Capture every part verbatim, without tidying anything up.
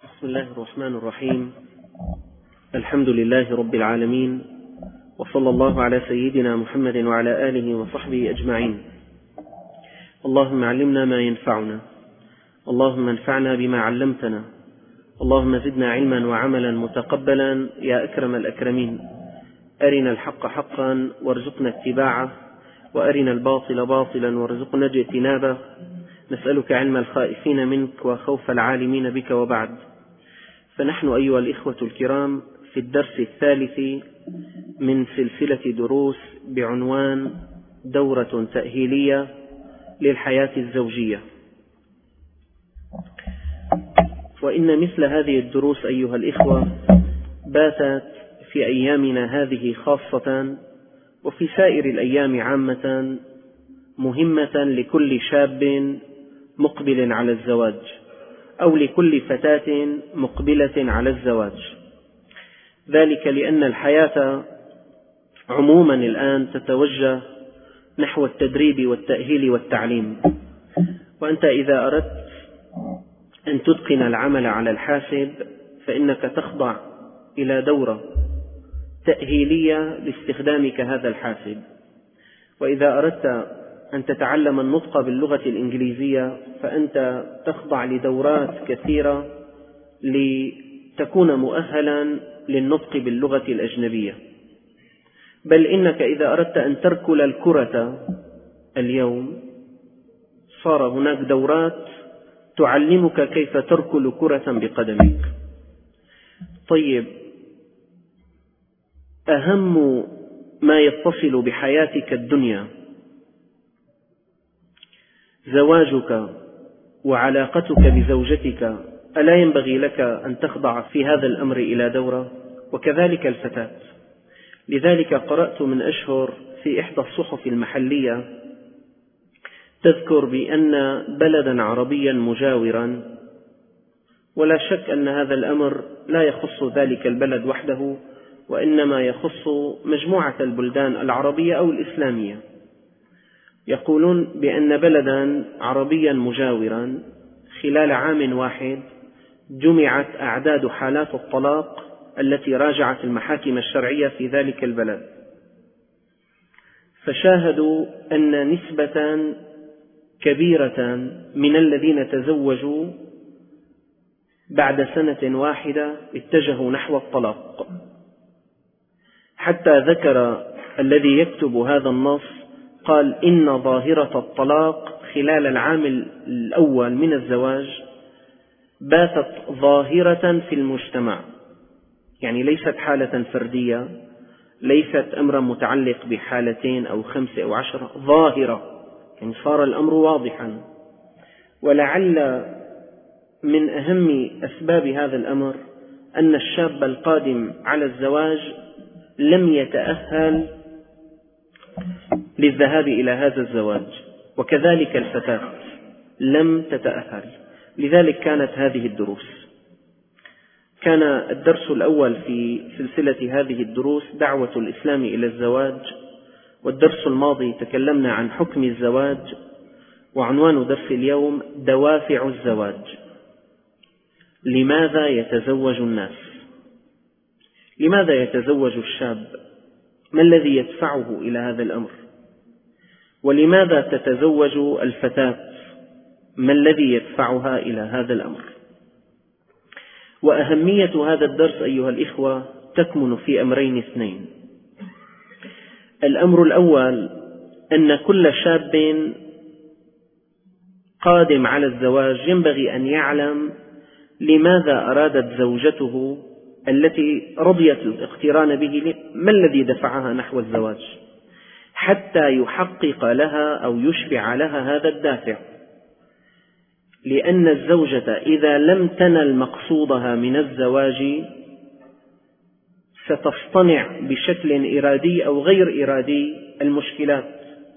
بسم الله الرحمن الرحيم. الحمد لله رب العالمين، وصلى الله على سيدنا محمد وعلى آله وصحبه أجمعين. اللهم علمنا ما ينفعنا، اللهم انفعنا بما علمتنا، اللهم زدنا علما وعملا متقبلا يا أكرم الأكرمين. أرنا الحق حقا وارزقنا اتباعه، وأرنا الباطل باطلا وارزقنا اجتنابه. نسألك علم الخائفين منك وخوف العالمين بك، وبعد. فنحن أيها الإخوة الكرام في الدرس الثالث من سلسلة دروس بعنوان دورة تأهيلية للحياة الزوجية. وإن مثل هذه الدروس أيها الإخوة باتت في أيامنا هذه خاصة، وفي سائر الأيام عامة، مهمة لكل شاب مقبل على الزواج، أو لكل فتاة مقبلة على الزواج. ذلك لأن الحياة عموما الآن تتوجه نحو التدريب والتأهيل والتعليم. وأنت إذا أردت أن تتقن العمل على الحاسب فإنك تخضع إلى دورة تأهيلية لاستخدامك هذا الحاسب. وإذا أردت أن تتعلم النطق باللغة الإنجليزية فأنت تخضع لدورات كثيرة لتكون مؤهلا للنطق باللغة الأجنبية. بل إنك إذا أردت أن تركل الكرة اليوم صار هناك دورات تعلمك كيف تركل كرة بقدمك. طيب، أهم ما يتصل بحياتك الدنيا زواجك وعلاقتك بزوجتك، ألا ينبغي لك أن تخضع في هذا الأمر إلى دورة؟ وكذلك الفتاة. لذلك قرأت من أشهر في إحدى الصحف المحلية تذكر بأن بلدا عربيا مجاورا، ولا شك أن هذا الأمر لا يخص ذلك البلد وحده، وإنما يخص مجموعة البلدان العربية أو الإسلامية، يقولون بأن بلدا عربيا مجاورا خلال عام واحد جمعت أعداد حالات الطلاق التي راجعت المحاكم الشرعية في ذلك البلد، فشاهدوا أن نسبة كبيرة من الذين تزوجوا بعد سنة واحدة اتجهوا نحو الطلاق. حتى ذكر الذي يكتب هذا النص قال إن ظاهرة الطلاق خلال العام الأول من الزواج باتت ظاهرة في المجتمع، يعني ليست حالة فردية، ليست أمرا متعلق بحالتين أو خمسة أو عشرة، ظاهرة، يعني صار الأمر واضحا. ولعل من أهم أسباب هذا الأمر أن الشاب القادم على الزواج لم يتأهل للذهاب إلى هذا الزواج، وكذلك الفتاة لم تتأهل. لذلك كانت هذه الدروس. كان الدرس الأول في سلسلة هذه الدروس دعوة الإسلام إلى الزواج، والدرس الماضي تكلمنا عن حكم الزواج، وعنوان درس اليوم دوافع الزواج. لماذا يتزوج الناس؟ لماذا يتزوج الشاب؟ ما الذي يدفعه إلى هذا الأمر؟ ولماذا تتزوج الفتاة؟ ما الذي يدفعها إلى هذا الأمر؟ وأهمية هذا الدرس أيها الإخوة تكمن في أمرين اثنين. الأمر الأول أن كل شاب قادم على الزواج ينبغي أن يعلم لماذا أرادت زوجته التي رضيت الاقتران به، ما الذي دفعها نحو الزواج، حتى يحقق لها أو يشبع لها هذا الدافع. لأن الزوجة إذا لم تنل مقصودها من الزواج ستصطنع بشكل إرادي أو غير إرادي المشكلات،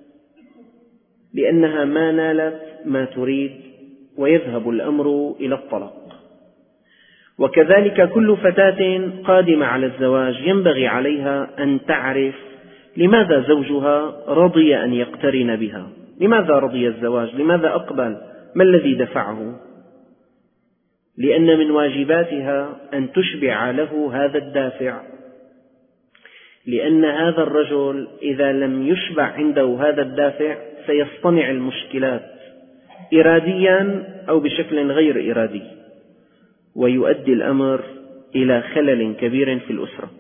لأنها ما نالت ما تريد ويذهب الأمر إلى الطلاق. وكذلك كل فتاة قادمة على الزواج ينبغي عليها أن تعرف لماذا زوجها رضي أن يقترن بها، لماذا رضي الزواج، لماذا أقبل، ما الذي دفعه. لأن من واجباتها أن تشبع له هذا الدافع، لأن هذا الرجل إذا لم يشبع عنده هذا الدافع سيصطنع المشكلات إراديا أو بشكل غير إرادي، ويؤدي الأمر إلى خلل كبير في الأسرة.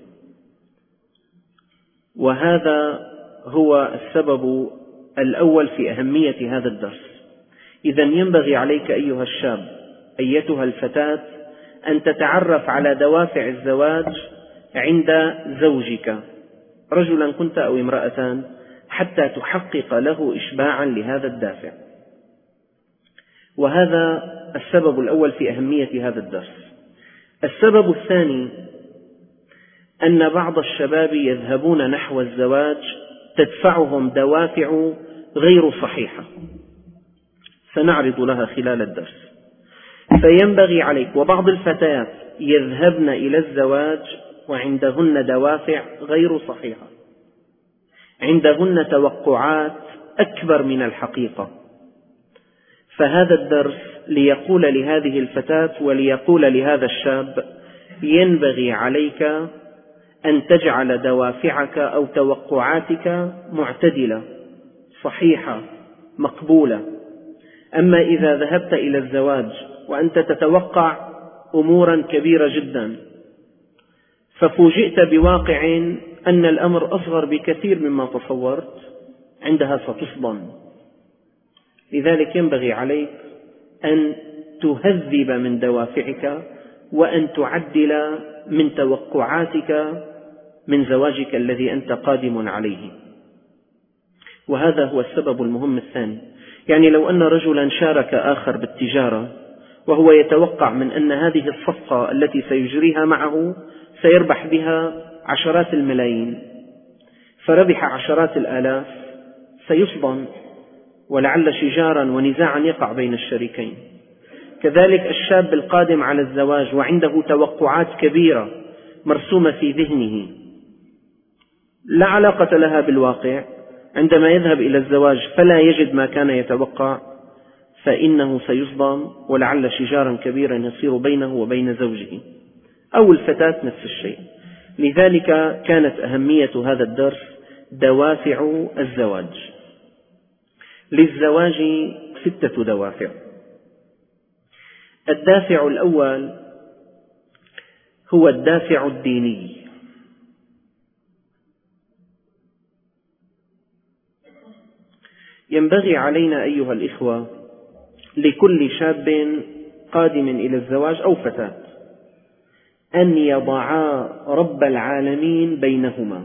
وهذا هو السبب الأول في أهمية هذا الدرس. إذن ينبغي عليك أيها الشاب أيتها الفتاة أن تتعرف على دوافع الزواج عند زوجك، رجلا كنت أو امرأة، حتى تحقق له إشباعا لهذا الدافع. وهذا السبب الأول في أهمية هذا الدرس. السبب الثاني أن بعض الشباب يذهبون نحو الزواج تدفعهم دوافع غير صحيحة، سنعرض لها خلال الدرس. فينبغي عليك، وبعض الفتيات يذهبن إلى الزواج وعندهن دوافع غير صحيحة، عندهن توقعات أكبر من الحقيقة. فهذا الدرس ليقول لهذه الفتاة وليقول لهذا الشاب: ينبغي عليك أن تجعل دوافعك أو توقعاتك معتدلة صحيحة مقبولة. أما إذا ذهبت إلى الزواج وأنت تتوقع أمورا كبيرة جدا ففوجئت بواقع أن الأمر أصغر بكثير مما تصورت، عندها ستصدم. لذلك ينبغي عليك أن تهذب من دوافعك وأن تعدل من توقعاتك من زواجك الذي أنت قادم عليه. وهذا هو السبب المهم الثاني. يعني لو أن رجلا شارك آخر بالتجارة وهو يتوقع من أن هذه الصفقة التي سيجريها معه سيربح بها عشرات الملايين، فربح عشرات الآلاف، سيصدم، ولعل شجارا ونزاعا يقع بين الشريكين. كذلك الشاب القادم على الزواج وعنده توقعات كبيرة مرسومة في ذهنه لا علاقة لها بالواقع، عندما يذهب إلى الزواج فلا يجد ما كان يتوقع، فإنه سيصدم، ولعل شجارا كبيرا يصير بينه وبين زوجه. أو الفتاة نفس الشيء. لذلك كانت أهمية هذا الدرس دوافع الزواج. للزواج ستة دوافع. الدافع الأول هو الدافع الديني. ينبغي علينا أيها الإخوة لكل شاب قادم إلى الزواج أو فتاة أن يضعا رب العالمين بينهما.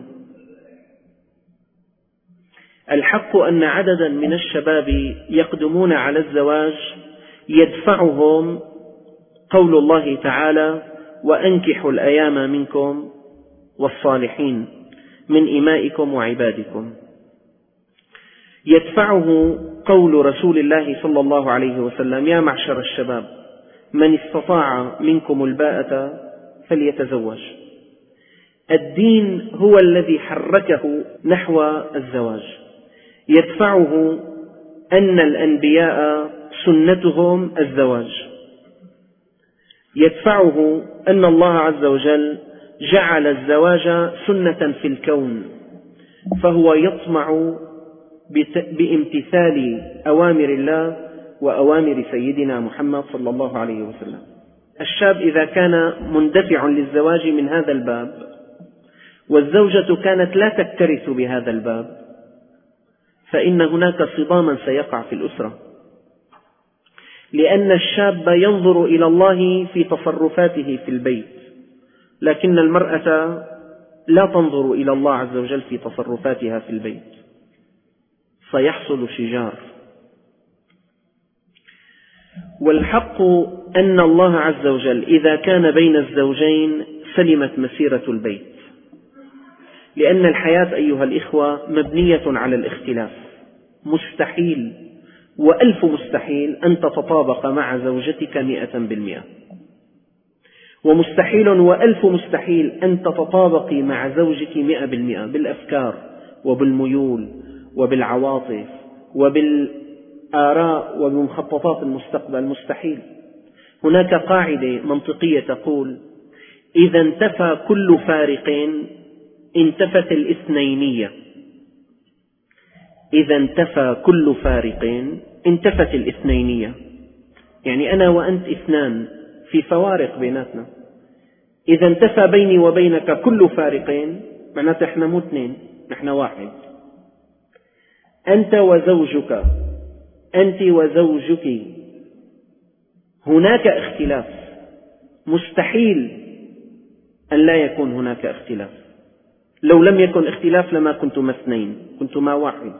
الحق أن عددا من الشباب يقدمون على الزواج يدفعهم قول الله تعالى: وأنكحوا الأيام منكم والصالحين من إمائكم وعبادكم. يدفعه قول رسول الله صلى الله عليه وسلم: يا معشر الشباب من استطاع منكم الباءة فليتزوج. الدين هو الذي حركه نحو الزواج. يدفعه أن الأنبياء سنتهم الزواج. يدفعه أن الله عز وجل جعل الزواج سنة في الكون، فهو يطمع بامتثال أوامر الله وأوامر سيدنا محمد صلى الله عليه وسلم. الشاب إذا كان مندفع للزواج من هذا الباب والزوجة كانت لا تكترث بهذا الباب، فإن هناك صداما سيقع في الأسرة، لأن الشاب ينظر إلى الله في تصرفاته في البيت، لكن المرأة لا تنظر إلى الله عز وجل في تصرفاتها في البيت، سيحصل شجار. والحق أن الله عز وجل إذا كان بين الزوجين سلمت مسيرة البيت، لأن الحياة أيها الإخوة مبنية على الاختلاف. مستحيل وألف مستحيل أن تتطابق مع زوجتك مئة بالمئة، ومستحيل وألف مستحيل أن تتطابقي مع زوجك مئة بالمئة بالأفكار وبالميول وبالعواطف وبالآراء وبمخططات المستقبل. مستحيل. هناك قاعدة منطقية تقول: إذا انتفى كل فارق انتفت الاثنينية. إذا انتفى كل فارق انتفت الاثنينية، يعني أنا وأنت اثنان، في فوارق بيناتنا. إذا انتفى بيني وبينك كل فارق معناته احنا مو اثنين، نحن واحد. أنت وزوجك، أنت وزوجك، هناك اختلاف، مستحيل أن لا يكون هناك اختلاف. لو لم يكن اختلاف لما كنتما اثنين، كنتما واحد.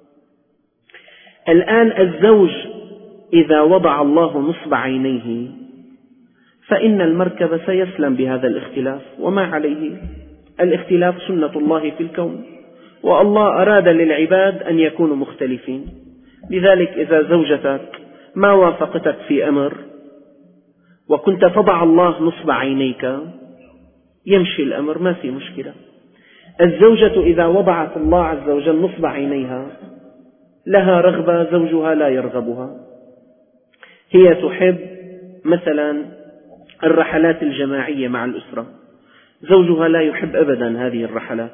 الآن الزوج إذا وضع الله نصب عينيه فإن المركب سيسلم بهذا الاختلاف، وما عليه. الاختلاف سنة الله في الكون، والله أراد للعباد أن يكونوا مختلفين. لذلك إذا زوجتك ما وافقتك في أمر وكنت تضع الله نصب عينيك يمشي الأمر، ما في مشكلة. الزوجة إذا وضعت الله عز وجل نصب عينيها لها رغبة زوجها لا يرغبها. هي تحب مثلا الرحلات الجماعية مع الأسرة، زوجها لا يحب أبدا هذه الرحلات.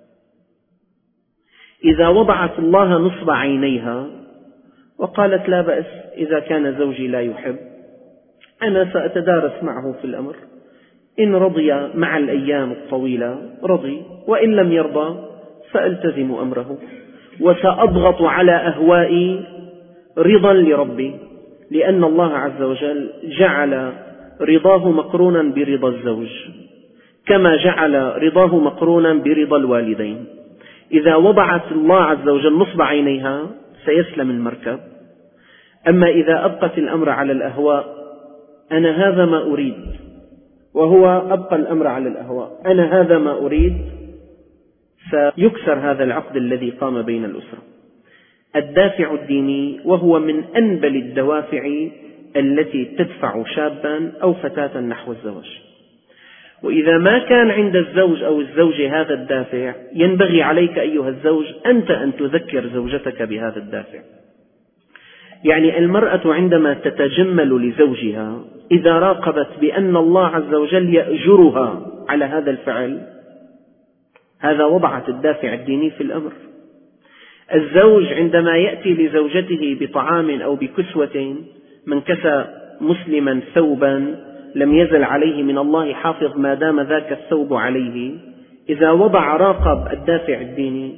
إذا وضعت الله نصب عينيها وقالت: لا بأس، إذا كان زوجي لا يحب أنا سأتدارس معه في الأمر، إن رضي مع الأيام الطويلة رضي، وإن لم يرضى سألتزم أمره، وسأضغط على أهوائي رضا لربي، لأن الله عز وجل جعل رضاه مقرونا برضا الزوج، كما جعل رضاه مقرونا برضا الوالدين. إذا وضعت الله عز وجل نصب عينيها سيسلم المركب. أما إذا أبقت الأمر على الأهواء، أنا هذا ما أريد، وهو أبقى الأمر على الأهواء، أنا هذا ما أريد، سيكسر هذا العقد الذي قام بين الأسرة. الدافع الديني وهو من أنبل الدوافع التي تدفع شابا أو فتاة نحو الزواج. وإذا ما كان عند الزوج أو الزوجة هذا الدافع، ينبغي عليك أيها الزوج أنت أن تذكر زوجتك بهذا الدافع. يعني المرأة عندما تتجمل لزوجها إذا راقبت بأن الله عز وجل يأجرها على هذا الفعل، هذا وضعت الدافع الديني في الأمر. الزوج عندما يأتي لزوجته بطعام أو بكسوة، من كسى مسلما ثوبا لم يزل عليه من الله حافظ ما دام ذاك الثوب عليه، إذا وضع راقب الدافع الديني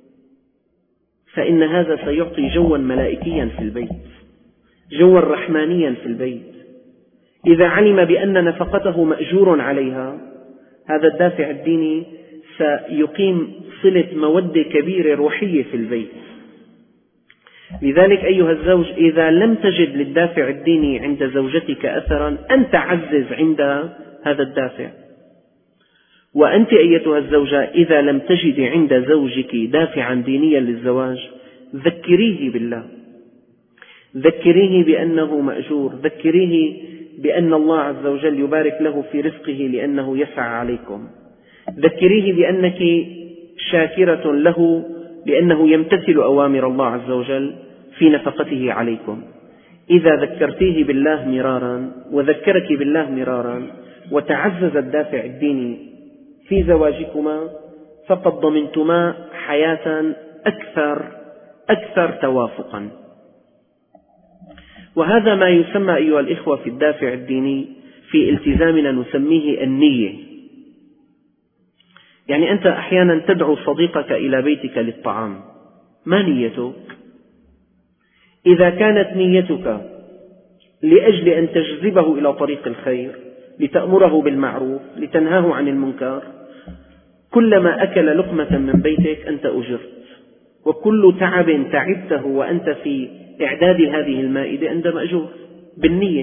فإن هذا سيعطي جوا ملائكيا في البيت، جوا رحمانيا في البيت. إذا علم بأن نفقته مأجور عليها، هذا الدافع الديني سيقيم صلة مودة كبيرة روحية في البيت. لذلك أيها الزوج، إذا لم تجد للدافع الديني عند زوجتك أثرا، أنت عزز عند هذا الدافع. وأنت أيتها الزوجة إذا لم تجد عند زوجك دافعا دينيا للزواج، ذكريه بالله، ذكريه بأنه مأجور، ذكريه بأن الله عز وجل يبارك له في رزقه لأنه يسعى عليكم، ذكريه بأنك شاكرة له لأنه يمتثل أوامر الله عز وجل في نفقته عليكم. إذا ذكرتيه بالله مرارا وذكرك بالله مرارا وتعزز الدافع الديني في زواجكما، فقد ضمنتما حياة أكثر أكثر توافقا. وهذا ما يسمى أيها الإخوة في الدافع الديني في التزامنا نسميه النية. يعني أنت أحيانا تدعو صديقك إلى بيتك للطعام، ما نيتك؟ إذا كانت نيتك لأجل أن تجذبه إلى طريق الخير، لتأمره بالمعروف، لتنهاه عن المنكر، كلما أكل لقمة من بيتك أنت أجرت، وكل تعب تعبته وأنت في إعداد هذه المائدة أنت مأجور بالنية.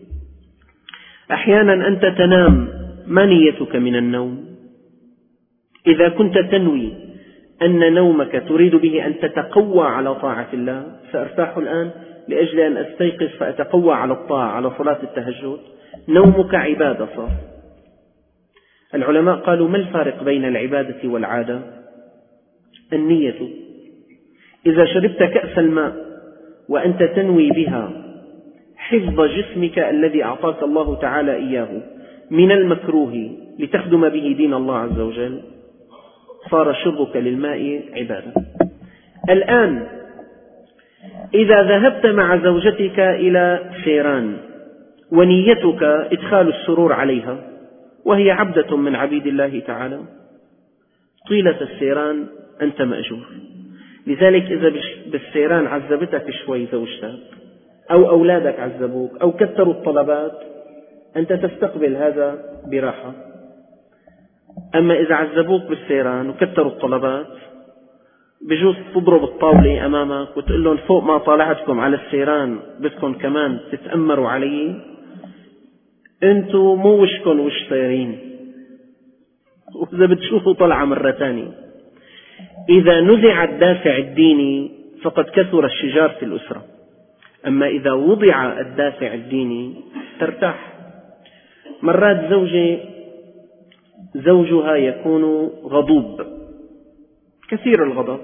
أحيانا أنت تنام، ما نيتك من النوم؟ إذا كنت تنوي أن نومك تريد به أن تتقوى على طاعة الله، سأرتاح الآن لأجل أن أستيقظ فأتقوى على الطاعة، على صلاة التهجد، نومك عبادة صار. العلماء قالوا: ما الفارق بين العبادة والعادة؟ النية. إذا شربت كأس الماء وأنت تنوي بها حفظ جسمك الذي أعطاك الله تعالى إياه من المكروه لتخدم به دين الله عز وجل، صار شربك للماء عبادة. الآن إذا ذهبت مع زوجتك إلى سيران ونيتك إدخال السرور عليها وهي عبدة من عبيد الله تعالى، طيلة السيران أنت مأجور. لذلك إذا بالسيران عذبتك شوي زوجتك أو أولادك عذبوك أو كثروا الطلبات، أنت تستقبل هذا براحة. أما إذا عذبوك بالسيران وكثروا الطلبات، بجوز تضرب الطاولة أمامك وتقول لهم فوق ما طالعتكم على السيران بدكم كمان تتأمروا علي، أنتوا مو وشكم وش سيرين، وإذا بتشوفوا طلعة مرة ثانية. إذا نزع الدافع الديني فقد كثر الشجار في الأسرة، أما إذا وضع الدافع الديني ترتاح. مرات زوجة زوجها يكون غضوب كثير الغضب،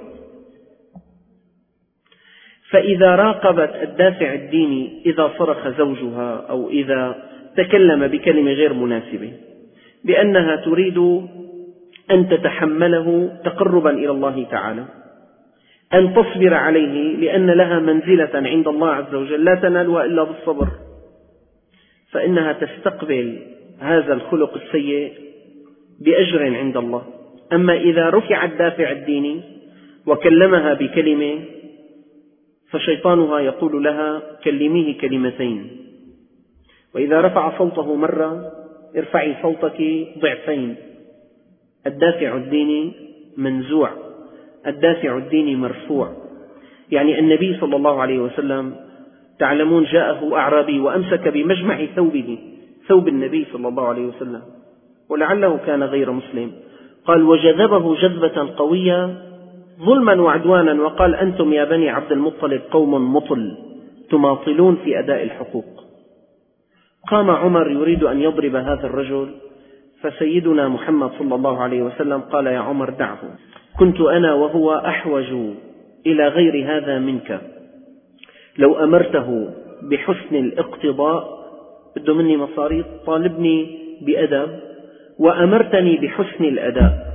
فإذا راقبت الدافع الديني إذا صرخ زوجها أو إذا تكلم بكلمة غير مناسبة بأنها تريد أن تتحمله تقربا إلى الله تعالى، أن تصبر عليه لأن لها منزلة عند الله عز وجل لا تنالها إلا بالصبر، فإنها تستقبل هذا الخلق السيء بأجر عند الله. أما إذا رفع الدافع الديني وكلمها بكلمة فشيطانها يقول لها كلميه كلمتين، وإذا رفع صوته مرة ارفعي صوتك ضعفين. الدافع الديني منزوع، الدافع الديني مرفوع. يعني النبي صلى الله عليه وسلم تعلمون جاءه أعرابي وأمسك بمجمع ثوبه، ثوب النبي صلى الله عليه وسلم، ولعله كان غير مسلم، قال وجذبه جذبة قوية ظلما وعدوانا وقال أنتم يا بني عبد المطلب قوم مطل تماطلون في أداء الحقوق. قام عمر يريد أن يضرب هذا الرجل، فسيدنا محمد صلى الله عليه وسلم قال يا عمر دعه، كنت أنا وهو أحوج إلى غير هذا منك، لو أمرته بحسن الاقتضاء، بده مني مصاريف، طالبني بأدب، وأمرتني بحسن الأداء.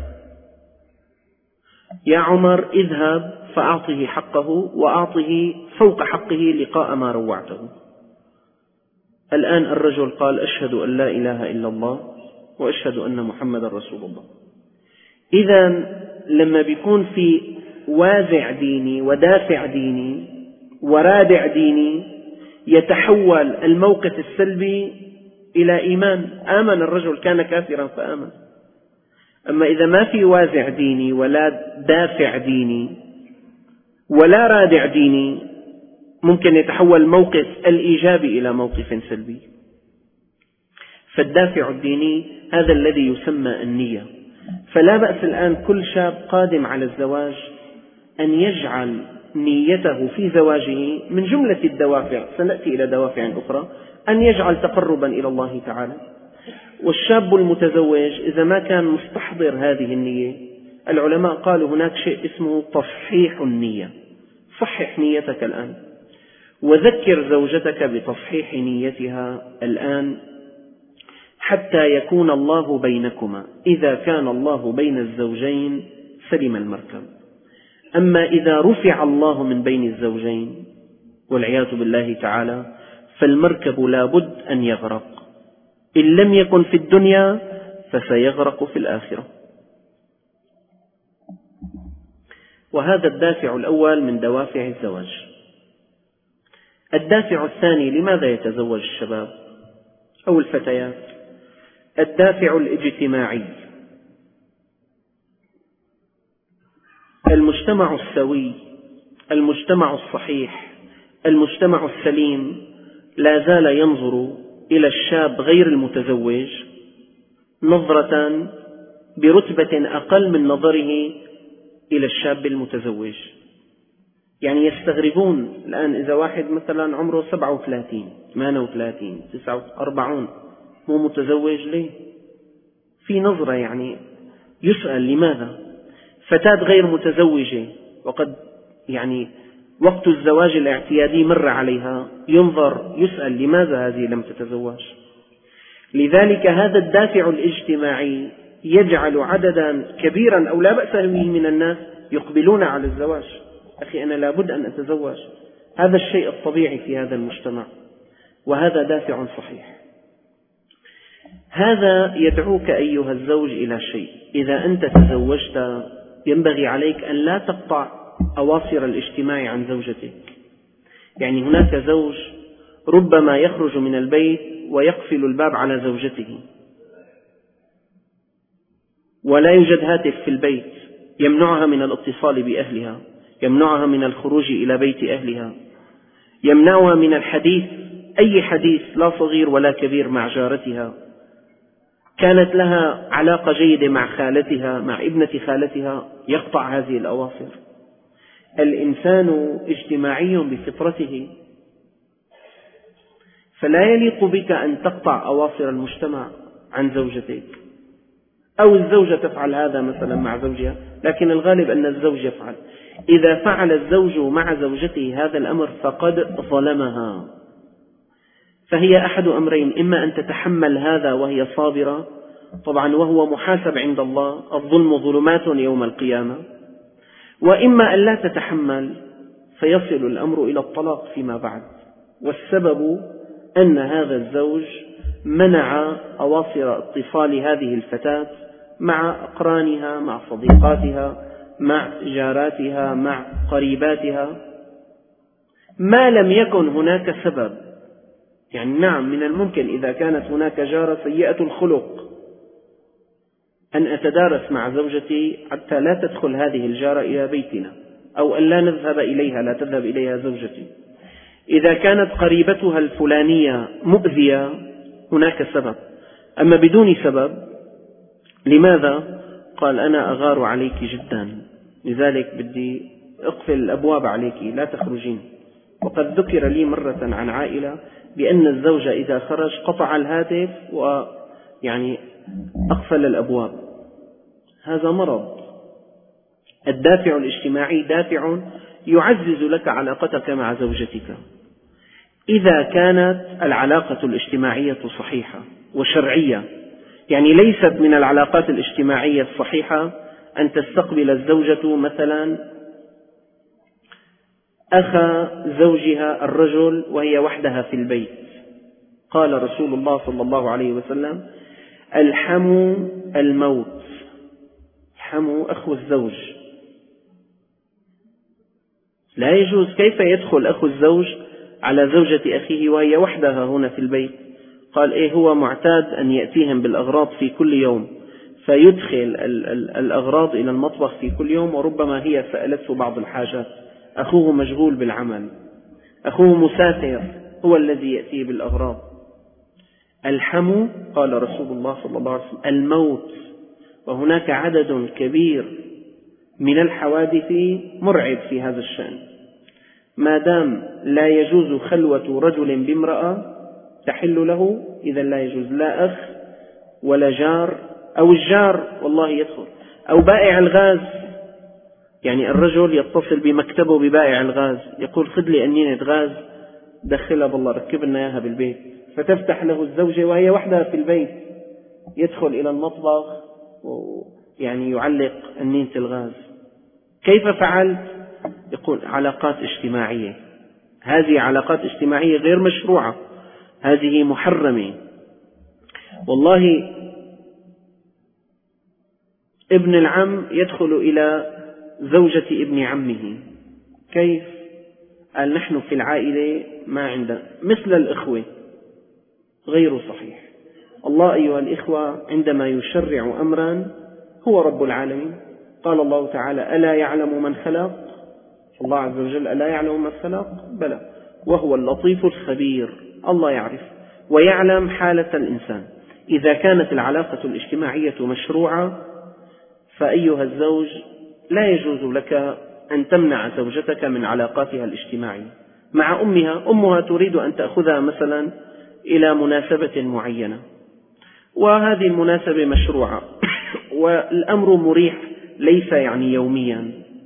يا عمر اذهب فأعطه حقه وأعطه فوق حقه لقاء ما روعته. الآن الرجل قال أشهد أن لا إله إلا الله وأشهد أن محمد رسول الله. إذا لما بيكون في وازع ديني ودافع ديني ورادع ديني يتحول الموقف السلبي إلى إيمان. آمن الرجل، كان كافرا فآمن. أما إذا ما في وازع ديني ولا دافع ديني ولا رادع ديني ممكن يتحول موقف الإيجابي إلى موقف سلبي. فالدافع الديني هذا الذي يسمى النية. فلا بأس الآن كل شاب قادم على الزواج أن يجعل نيته في زواجه من جملة الدوافع، سنأتي إلى دوافع أخرى، أن يجعل تقربا إلى الله تعالى. والشاب المتزوج إذا ما كان مستحضر هذه النية، العلماء قالوا هناك شيء اسمه تصحيح النية. صحح نيتك الآن، وذكر زوجتك بتصحيح نيتها الآن حتى يكون الله بينكما. إذا كان الله بين الزوجين سلم المركب. أما إذا رفع الله من بين الزوجين والعياذ بالله تعالى فالمركب لا بد أن يغرق، إن لم يكن في الدنيا فسيغرق في الآخرة. وهذا الدافع الأول من دوافع الزواج. الدافع الثاني لماذا يتزوج الشباب أو الفتيات؟ الدافع الاجتماعي. المجتمع السوي، المجتمع الصحيح، المجتمع السليم لا زال ينظر إلى الشاب غير المتزوج نظرة برتبة أقل من نظره إلى الشاب المتزوج. يعني يستغربون الآن إذا واحد مثلا عمره سبعة وثلاثين ثمانية وثلاثين تسعة وأربعين مو متزوج ليه؟ في نظرة يعني يسأل لماذا؟ فتاة غير متزوجة وقد يعني وقت الزواج الاعتيادي مر عليها، ينظر يسأل لماذا هذه لم تتزوج. لذلك هذا الدافع الاجتماعي يجعل عددا كبيرا أو لا بأس به من الناس يقبلون على الزواج. أخي أنا لابد أن أتزوج، هذا الشيء الطبيعي في هذا المجتمع، وهذا دافع صحيح. هذا يدعوك أيها الزوج إلى شيء: إذا أنت تزوجت ينبغي عليك أن لا تقطع أواصر الاجتماع عن زوجتك. يعني هناك زوج ربما يخرج من البيت ويقفل الباب على زوجته، ولا يوجد هاتف في البيت يمنعها من الاتصال بأهلها، يمنعها من الخروج إلى بيت أهلها، يمنعها من الحديث أي حديث لا صغير ولا كبير مع جارتها. كانت لها علاقة جيدة مع خالتها، مع ابنة خالتها، يقطع هذه الأواصر. الإنسان اجتماعي بفطرته، فلا يليق بك أن تقطع أواصر المجتمع عن زوجتك، أو الزوجة تفعل هذا مثلا مع زوجها، لكن الغالب أن الزوج يفعل. إذا فعل الزوج مع زوجته هذا الأمر فقد ظلمها، فهي أحد أمرين: إما أن تتحمل هذا وهي صابرة طبعا وهو محاسب عند الله، الظلم ظلمات يوم القيامة، وإما أن لا تتحمل فيصل الأمر إلى الطلاق فيما بعد. والسبب أن هذا الزوج منع أواصر اتصال هذه الفتاة مع أقرانها، مع صديقاتها، مع جاراتها، مع قريباتها، ما لم يكن هناك سبب. يعني نعم، من الممكن إذا كانت هناك جارة سيئة الخلق أن أتدارس مع زوجتي حتى لا تدخل هذه الجارة إلى بيتنا، أو أن لا نذهب إليها، لا تذهب إليها زوجتي. إذا كانت قريبتها الفلانية مؤذية هناك سبب، أما بدون سبب لماذا؟ قال أنا أغار عليك جدا، لذلك بدي أقفل الأبواب عليك لا تخرجين. وقد ذكر لي مرة عن عائلة بأن الزوج إذا خرج قطع الهاتف ويعني أقفل الأبواب. هذا مرض. الدافع الاجتماعي دافع يعزز لك علاقتك مع زوجتك إذا كانت العلاقة الاجتماعية صحيحة وشرعية. يعني ليست من العلاقات الاجتماعية الصحيحة أن تستقبل الزوجة مثلا أخا زوجها الرجل وهي وحدها في البيت. قال رسول الله صلى الله عليه وسلم: الحموا الموت. الحموا أخو الزوج، لا يجوز. كيف يدخل أخو الزوج على زوجة أخيه وهي وحدها هنا في البيت؟ قال إيه، هو معتاد أن يأتيهم بالأغراض في كل يوم، فيدخل الأغراض إلى المطبخ في كل يوم، وربما هي سألته بعض الحاجات. أخوه مشغول بالعمل، أخوه مسافر، هو الذي يأتيه بالأغراض. الحموا، قال رسول الله صلى الله عليه وسلم، الموت. وهناك عدد كبير من الحوادث مرعب في هذا الشأن. ما دام لا يجوز خلوة رجل بامرأة تحل له، إذا لا يجوز لا أخ ولا جار، أو الجار والله يدخل، أو بائع الغاز. يعني الرجل يتصل بمكتبه ببائع الغاز يقول: خذ لي أنينة غاز دخلها بالله ركب لنا إياها بالبيت، فتفتح له الزوجة وهي وحدها في البيت، يدخل إلى المطبخ ويعني يعلق أنينة الغاز. كيف فعلت؟ يقول: علاقات اجتماعية. هذه علاقات اجتماعية غير مشروعة، هذه محرمة. والله ابن العم يدخل إلى زوجة ابن عمه. كيف؟ قال: نحن في العائلة ما عندنا مثل الإخوة. غير صحيح. الله أيها الإخوة عندما يشرع أمرا هو رب العالمين. قال الله تعالى: ألا يعلم من خلق؟ الله عز وجل ألا يعلم من خلق؟ بلى، وهو اللطيف الخبير. الله يعرف ويعلم حالة الإنسان. إذا كانت العلاقة الاجتماعية مشروعة فأيها الزوج لا يجوز لك أن تمنع زوجتك من علاقاتها الاجتماعية مع أمها. أمها تريد أن تأخذها مثلا إلى مناسبة معينة، وهذه المناسبة مشروعة والأمر مريح، ليس يعني يوميا،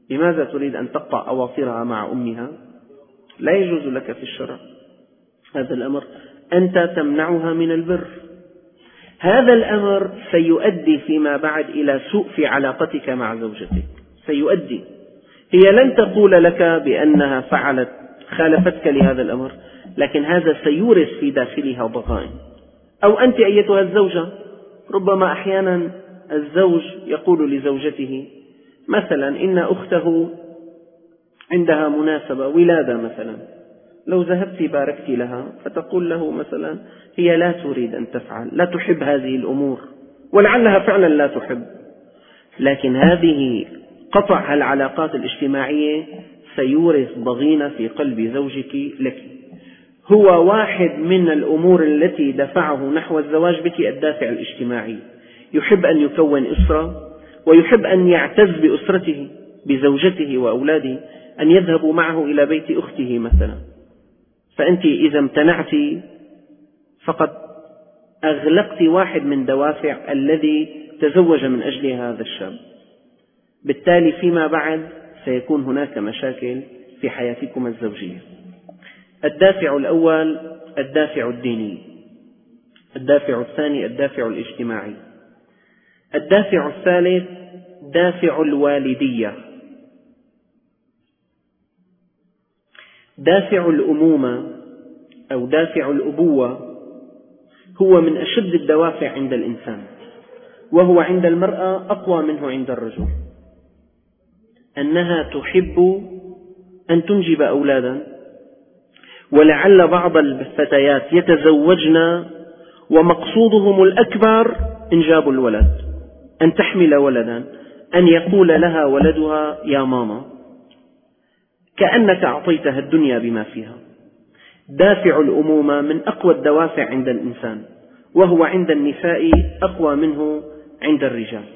لماذا تريد أن تقطع أواصرها مع أمها؟ لا يجوز لك في الشرع هذا الأمر، أنت تمنعها من البر. هذا الأمر سيؤدي فيما بعد إلى سوء في علاقتك مع زوجتك، سيؤدي. هي لن تقول لك بأنها فعلت خالفتك لهذا الأمر، لكن هذا سيورث في داخلها ضغائن. أو أنت أيتها الزوجة، ربما أحيانا الزوج يقول لزوجته مثلا إن أخته عندها مناسبة ولادة مثلا، لو ذهبت باركت لها، فتقول له مثلا هي لا تريد أن تفعل، لا تحب هذه الأمور، ولعلها فعلا لا تحب، لكن هذه قطع العلاقات الاجتماعية سيورث ضغينة في قلب زوجك لك. هو واحد من الأمور التي دفعه نحو الزواج بك الدافع الاجتماعي، يحب أن يكون أسرة، ويحب أن يعتز بأسرته بزوجته وأولاده، أن يذهبوا معه إلى بيت أخته مثلا. فأنت إذا امتنعت فقد أغلقت واحد من دوافع الذي تزوج من أجل هذا الشاب، بالتالي فيما بعد سيكون هناك مشاكل في حياتكم الزوجية. الدافع الأول الدافع الديني، الدافع الثاني الدافع الاجتماعي، الدافع الثالث دافع الوالدية. دافع الأمومة أو دافع الأبوة هو من أشد الدوافع عند الإنسان، وهو عند المرأة أقوى منه عند الرجل. أنها تحب أن تنجب أولادا، ولعل بعض الفتيات يتزوجن ومقصودهم الأكبر إنجاب الولد، أن تحمل ولدا، أن يقول لها ولدها يا ماما، كأنك أعطيتها الدنيا بما فيها. دافع الأمومة من أقوى الدوافع عند الإنسان، وهو عند النساء أقوى منه عند الرجال.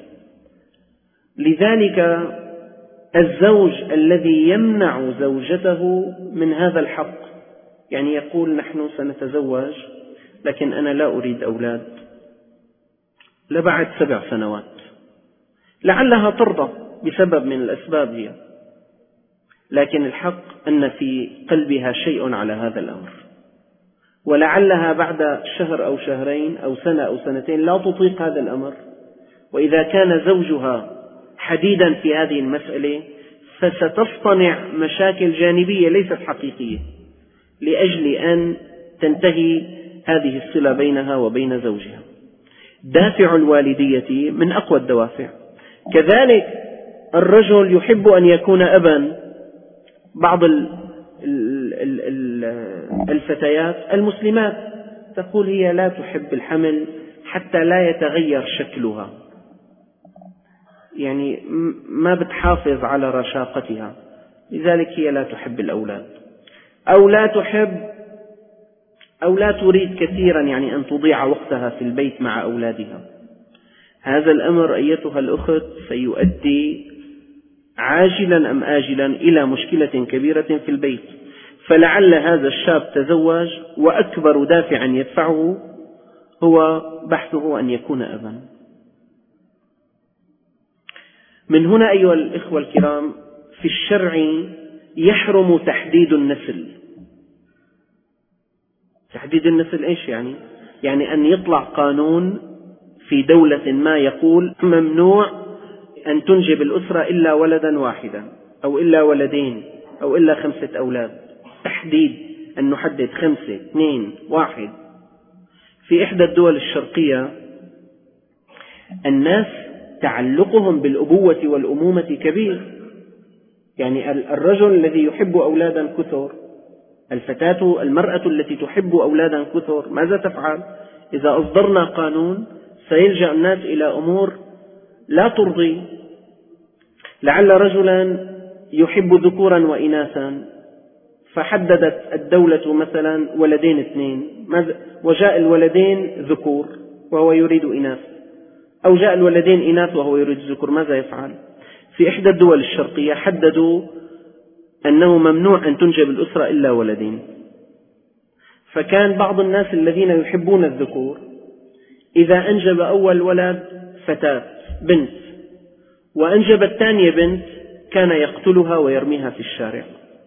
لذلك الزوج الذي يمنع زوجته من هذا الحق، يعني يقول نحن سنتزوج لكن أنا لا أريد أولاد لبعد سبع سنوات، لعلها ترضى بسبب من الأسباب هي، لكن الحق أن في قلبها شيء على هذا الأمر، ولعلها بعد شهر أو شهرين أو سنة أو سنتين لا تطيق هذا الأمر. وإذا كان زوجها حديدا في هذه المسألة فستصطنع مشاكل جانبية ليست حقيقية لأجل أن تنتهي هذه الصلة بينها وبين زوجها. دافع الوالدية من أقوى الدوافع. كذلك الرجل يحب أن يكون أبا. بعض الفتيات المسلمات تقول هي لا تحب الحمل حتى لا يتغير شكلها، يعني ما بتحافظ على رشاقتها، لذلك هي لا تحب الأولاد، أو لا تحب أو لا تريد كثيرا يعني أن تضيع وقتها في البيت مع أولادها. هذا الأمر أيتها الأخت سيؤدي عاجلا أم آجلا إلى مشكلة كبيرة في البيت. فلعل هذا الشاب تزوج وأكبر دافع يدفعه هو بحثه أن يكون أبا. من هنا أيها الإخوة الكرام في الشرع يحرم تحديد النسل. تحديد النسل إيش يعني؟ يعني أن يطلع قانون في دولة ما يقول ممنوع أن تنجب الأسرة إلا ولدا واحدا أو إلا ولدين أو إلا خمسة أولاد. تحديد أن نحدد خمسة، اثنين، واحد. في إحدى الدول الشرقية الناس تعلقهم بالأبوة والأمومة كبير، يعني الرجل الذي يحب أولادا كثر، الفتاة المرأة التي تحب أولادا كثر، ماذا تفعل؟ إذا أصدرنا قانون سيلجأ الناس إلى أمور لا ترضي. لعل رجلا يحب ذكورا وإناثا فحددت الدولة مثلا ولدين اثنين، وجاء الولدين ذكور وهو يريد إناث، أو جاء الولدين إناث وهو يريد ذكور، ماذا يفعل؟ في إحدى الدول الشرقية حددوا أنه ممنوع أن تنجب الأسرة إلا ولدين. فكان بعض الناس الذين يحبون الذكور إذا أنجب أول ولد فتاة بنت وأنجب الثانية بنت كان يقتلها ويرميها في الشارع.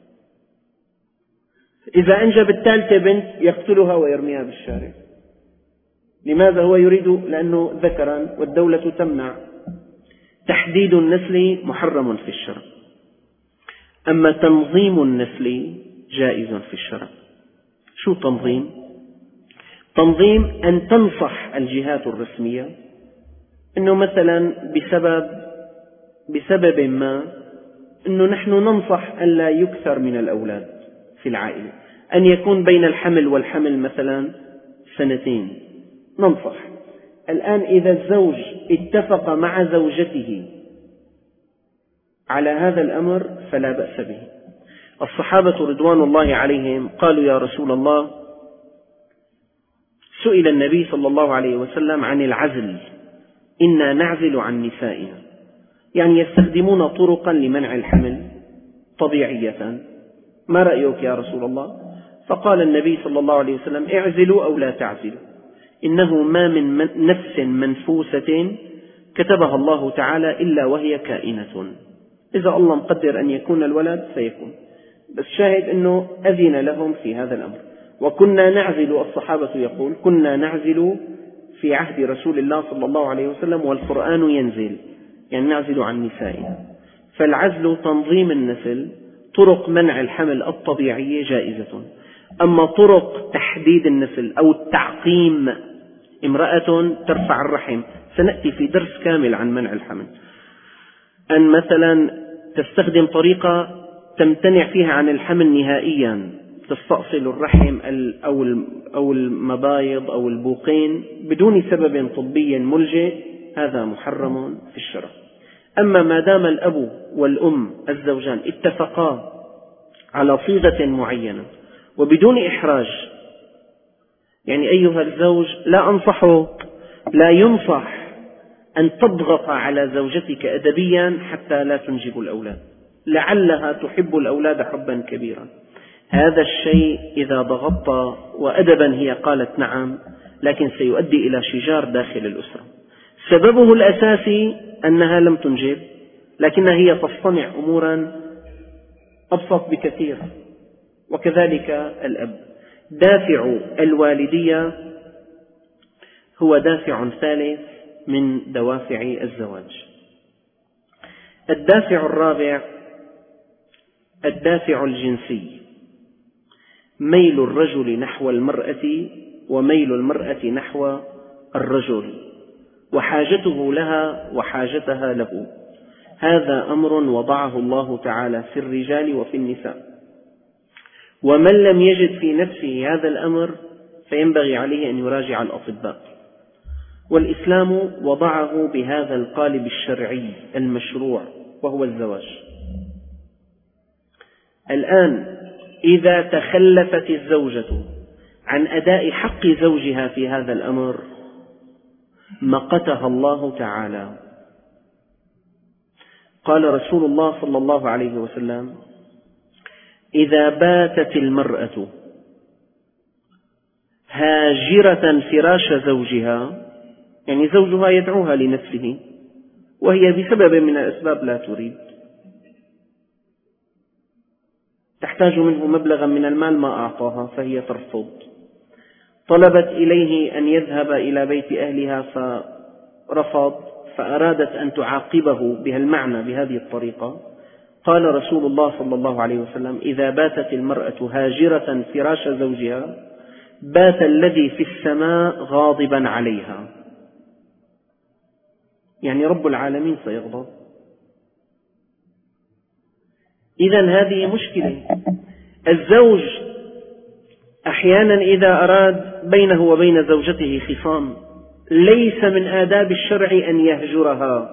إذا أنجب الثالثة بنت يقتلها ويرميها بالشارع. لماذا؟ هو يريد لأنه ذكرا والدولة تمنع. تحديد النسل محرم في الشرع، أما تنظيم النسل جائز في الشرع. شو تنظيم؟ تنظيم أن تنصح الجهات الرسمية أنه مثلا بسبب بسبب ما أنه نحن ننصح أن لا يكثر من الأولاد في العائلة، أن يكون بين الحمل والحمل مثلا سنتين، ننصح. الآن إذا الزوج اتفق مع زوجته على هذا الأمر فلا بأس به. الصحابة رضوان الله عليهم قالوا يا رسول الله، سئل النبي صلى الله عليه وسلم عن العزل، إنا نعزل عن نسائنا، يعني يستخدمون طرقا لمنع الحمل طبيعية، ما رأيك يا رسول الله؟ فقال النبي صلى الله عليه وسلم اعزلوا أو لا تعزلوا، إنه ما من نفس منفوسة كتبها الله تعالى إلا وهي كائنة، إذا الله مقدر أن يكون الولد سيكون. بس شاهد أنه أذن لهم في هذا الأمر. وكنا نعزل، الصحابة يقول كنا نعزل في عهد رسول الله صلى الله عليه وسلم والقرآن ينزل، يعني نعزل عن نسائنا. فالعزل تنظيم النسل، طرق منع الحمل الطبيعية جائزة. أما طرق تحديد النسل أو التعقيم، امرأة ترفع الرحم، سنأتي في درس كامل عن منع الحمل، أن مثلا تستخدم طريقة تمتنع فيها عن الحمل نهائيا، تستأصل الرحم أو المبايض أو البوقين بدون سبب طبي ملجئ، هذا محرم في الشرع. أما ما دام الأب والأم الزوجان اتفقا على صيغة معينة وبدون إحراج، يعني أيها الزوج لا أنصحه، لا ينصح أن تضغط على زوجتك أدبيا حتى لا تنجب الأولاد، لعلها تحب الأولاد حبا كبيرا. هذا الشيء إذا ضغطت وأدبا هي قالت نعم، لكن سيؤدي إلى شجار داخل الأسرة. سببه الأساسي أنها لم تنجب، لكنها هي تصطنع أمورا أبسط بكثير. وكذلك الأب. دافع الوالدية هو دافع ثالث من دوافع الزواج. الدافع الرابع الدافع الجنسي، ميل الرجل نحو المرأة وميل المرأة نحو الرجل، وحاجته لها وحاجتها له. هذا أمر وضعه الله تعالى في الرجال وفي النساء، ومن لم يجد في نفسه هذا الأمر فينبغي عليه أن يراجع الأطباء. والإسلام وضعه بهذا القالب الشرعي المشروع وهو الزواج. الآن إذا تخلفت الزوجة عن أداء حق زوجها في هذا الأمر مقتها الله تعالى. قال رسول الله صلى الله عليه وسلم: إذا باتت المرأة هاجرة فراش زوجها، يعني زوجها يدعوها لنفسه وهي بسبب من الأسباب لا تريد، تحتاج منه مبلغا من المال ما أعطاها فهي ترفض، طلبت إليه أن يذهب إلى بيت أهلها فرفض، فأرادت أن تعاقبه بهالمعنى بهذه الطريقة. قال رسول الله صلى الله عليه وسلم: إذا باتت المرأة هاجرة فراش زوجها بات الذي في السماء غاضبا عليها، يعني رب العالمين سيغضب. إذن هذه مشكلة. الزوج أحيانا إذا أراد بينه وبين زوجته خصام ليس من آداب الشرع أن يهجرها،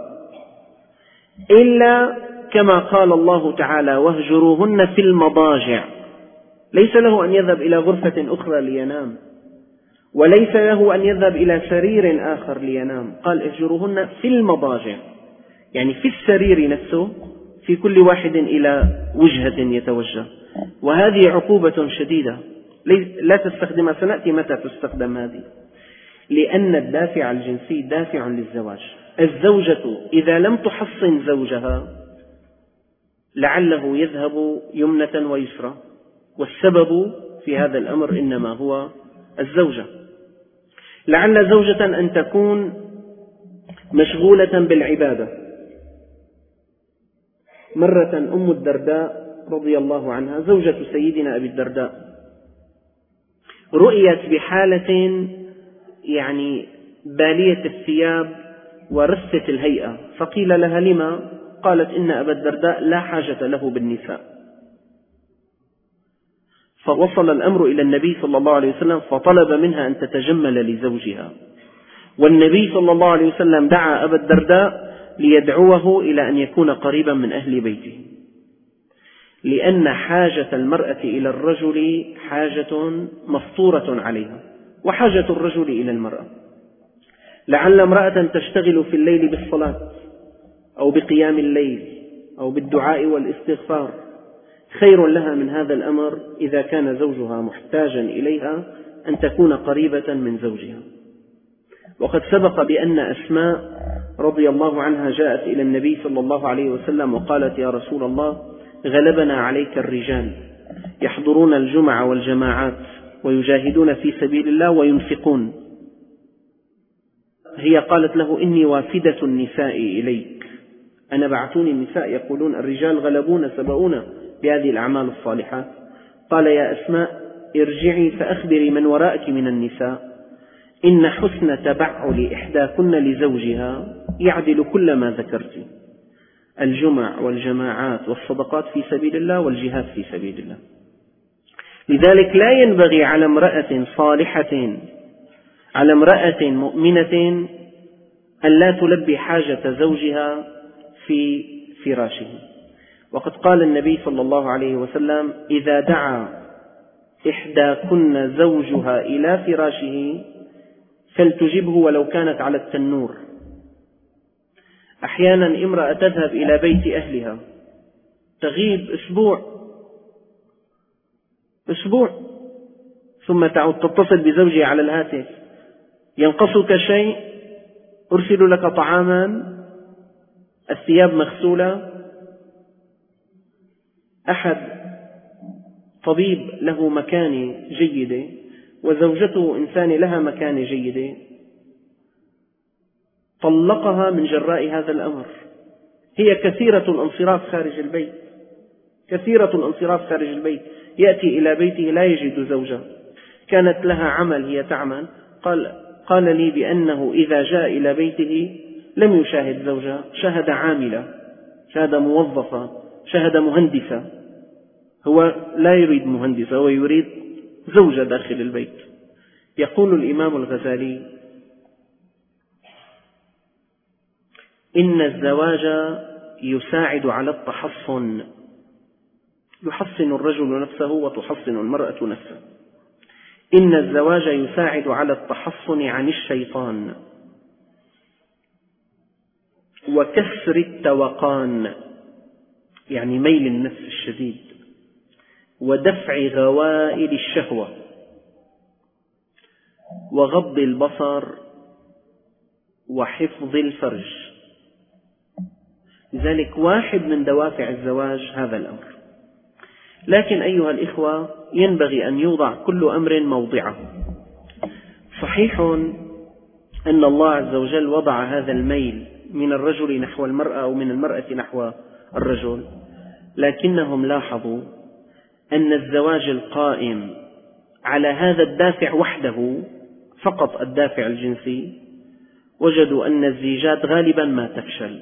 إلا كما قال الله تعالى: واهجروهن في المضاجع. ليس له أن يذهب إلى غرفة أخرى لينام، وليس له أن يذهب إلى سرير آخر لينام، قال اهجروهن في المضاجع، يعني في السرير نفسه، في كل واحد إلى وجهة يتوجه. وهذه عقوبة شديدة لا تستخدمها، سنأتي متى تستخدم هذه، لأن الدافع الجنسي دافع للزواج. الزوجة إذا لم تحصن زوجها لعله يذهب يمنة ويسرى، والسبب في هذا الأمر إنما هو الزوجة. لعل زوجة أن تكون مشغولة بالعبادة. مرة أم الدرداء رضي الله عنها زوجة سيدنا أبي الدرداء رؤيت بحالة يعني بالية الثياب ورثة الهيئة، فقيل لها لما؟ قالت إن أبا الدرداء لا حاجة له بالنساء. فوصل الأمر إلى النبي صلى الله عليه وسلم فطلب منها أن تتجمل لزوجها، والنبي صلى الله عليه وسلم دعا أبا الدرداء ليدعوه إلى أن يكون قريبا من أهل بيته، لأن حاجة المرأة إلى الرجل حاجة مفطورة عليها، وحاجة الرجل إلى المرأة. لعل امرأة تشتغل في الليل بالصلاة أو بقيام الليل أو بالدعاء والاستغفار خير لها من هذا الأمر إذا كان زوجها محتاجا إليها أن تكون قريبة من زوجها. وقد سبق بأن أسماء رضي الله عنها جاءت إلى النبي صلى الله عليه وسلم وقالت: يا رسول الله، غلبنا عليك الرجال يحضرون الجمع والجماعات ويجاهدون في سبيل الله وينفقون. هي قالت له: إني وافدة النساء إليك، أنا بعثوني النساء يقولون الرجال غلبونا سبقونا بهذه الأعمال الصالحات. قال: يا أسماء، ارجعي فأخبري من وراءك من النساء إن حسن تبعل إحداكن لزوجها يعدل كل ما ذكرت: الجمع والجماعات والصدقات في سبيل الله والجهاد في سبيل الله. لذلك لا ينبغي على امرأة صالحة على امرأة مؤمنة أن لا تلبي حاجة زوجها في فراشه. وقد قال النبي صلى الله عليه وسلم: إذا دعا إحداكن زوجها إلى فراشه فلتجبه ولو كانت على التنور. أحيانا امرأة تذهب إلى بيت أهلها تغيب أسبوع أسبوع ثم تعود تتصل بزوجها على الهاتف: ينقصك شيء؟ أرسل لك طعاما؟ الثياب مغسولة؟ أحد طبيب له مكانة جيدة وزوجته إنسان لها مكانة جيدة طلقها من جراء هذا الأمر. هي كثيرة الانصراف خارج البيت كثيرة الانصراف خارج البيت يأتي إلى بيته لا يجد زوجها. كانت لها عمل هي تعمل، قال, قال لي بأنه إذا جاء إلى بيته لم يشاهد زوجها، شاهد عاملة، شاهد موظفة، شاهد مهندسة. هو لا يريد مهندسة، هو يريد زوجة داخل البيت. يقول الإمام الغزالي: إن الزواج يساعد على التحصن، يحصن الرجل نفسه وتحصن المرأة نفسها. إن الزواج يساعد على التحصن عن الشيطان وكسر التوقان، يعني ميل النفس الشديد، ودفع غوائل الشهوة، وغض البصر، وحفظ الفرج. لذلك واحد من دوافع الزواج هذا الأمر. لكن أيها الإخوة، ينبغي أن يوضع كل أمر موضعه. صحيح أن الله عز وجل وضع هذا الميل من الرجل نحو المرأة أو من المرأة نحو الرجل، لكنهم لاحظوا أن الزواج القائم على هذا الدافع وحده فقط، الدافع الجنسي، وجدوا أن الزيجات غالبا ما تفشل.